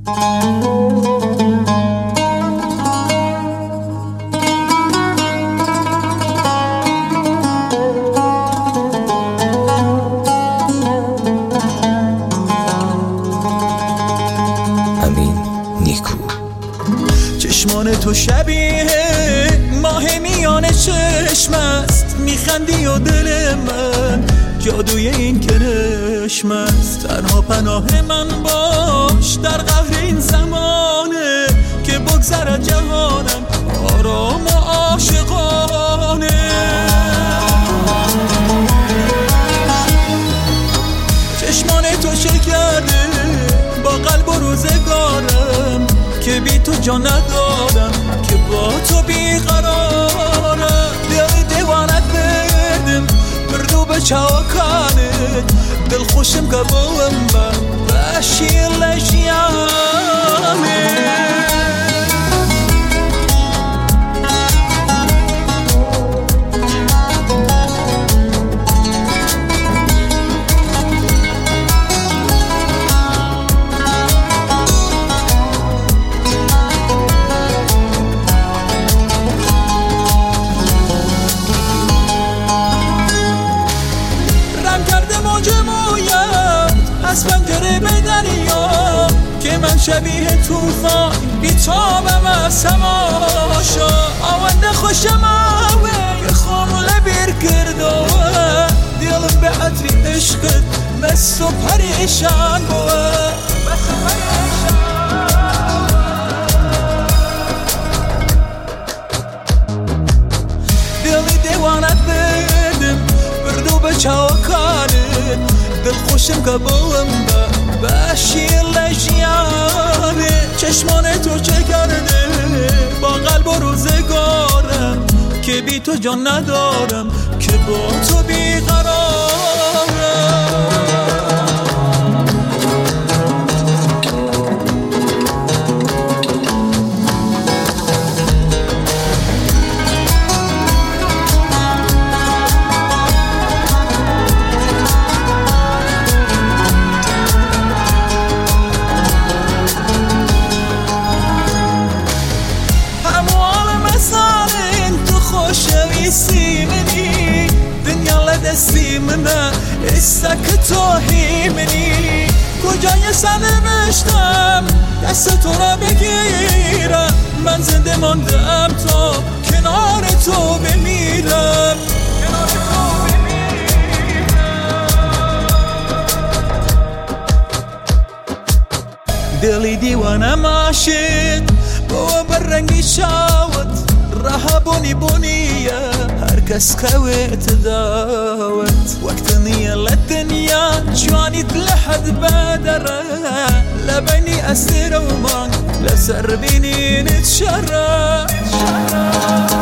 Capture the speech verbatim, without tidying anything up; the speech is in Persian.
چشمان تو شبیه ماه میان چشم است، میخندی و دل من جادوی این کرشم است. تنها پناه من باش در قهر این زمانه که بگذرد جهانم آرام و عاشقانه. چشمان تو چه کرده با قلب و روزگارم که بی تو جان ندارم، که با تو بیقرارم. دل دیوانت بدم بردو به چاکانت، دل خوشم که بولم با باشی لجیانه. از پنجره به دریا که من شبیه توفان بیتابم از سماشا. آونده خوشم آوه خمله بیر کردوه، دلم به عطری عشقت مست و پریشان بوه. دلی دیوانت بدم بردو به چاکانت، دل خوشم که بولم با باشی لجیانه. چشمان تو چه کرده با قلب و روزگارم که بی تو جان ندارم، که با تو بیقرارم. منی دنیا لدستی منه استک توهی منی، کجای سنوشتم دست تو را بگیرم، من زنده ماندم تا کنار تو بمیرم. کنار تو بمیرم. دلی دیوانم عاشق با برنگی شاوت رها بونی بونیه هر کس خویت داوت، وقت نیه لدنیا جوانیت لحد بدره، لبنی استر و من لسر بینی نتشرف.